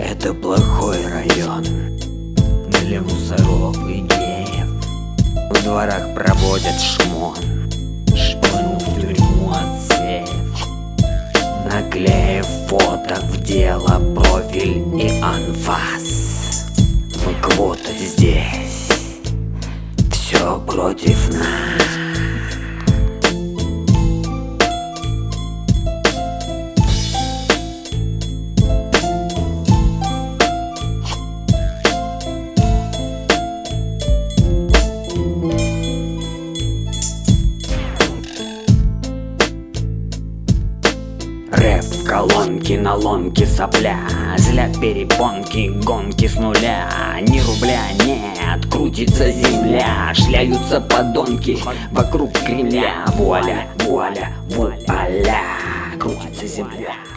Это плохой район для мусоров и геев. В дворах проводят шмон, шпану в тюрьму отсеев, наклеив фото в дело, профиль и анфас. Квота здесь, все против нас. Рэп в колонке, на ломке сопля, злят перепонки, гонки с нуля. Ни рубля нет, крутится земля, шляются подонки вокруг Кремля. Вуаля, вуаля, вуаля, крутится земля.